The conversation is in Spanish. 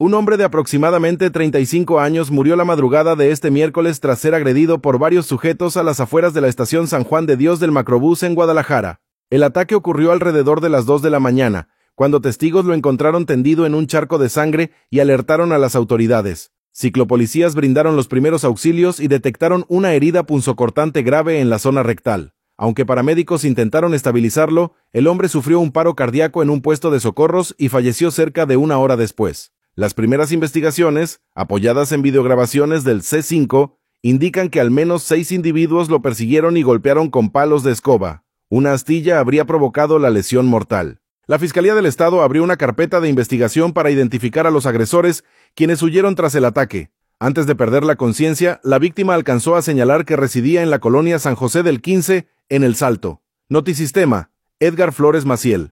Un hombre de aproximadamente 35 años murió la madrugada de este miércoles tras ser agredido por varios sujetos a las afueras de la estación San Juan de Dios del Macrobús en Guadalajara. El ataque ocurrió alrededor de las 2 de la mañana, cuando testigos lo encontraron tendido en un charco de sangre y alertaron a las autoridades. Ciclopolicías brindaron los primeros auxilios y detectaron una herida punzocortante grave en la zona rectal. Aunque paramédicos intentaron estabilizarlo, el hombre sufrió un paro cardíaco en un puesto de socorros y falleció cerca de una hora después. Las primeras investigaciones, apoyadas en videograbaciones del C5, indican que al menos 6 individuos lo persiguieron y golpearon con palos de escoba. Una astilla habría provocado la lesión mortal. La Fiscalía del Estado abrió una carpeta de investigación para identificar a los agresores, quienes huyeron tras el ataque. Antes de perder la conciencia, la víctima alcanzó a señalar que residía en la colonia San José del 15, en El Salto. Notisistema, Edgar Flores Maciel.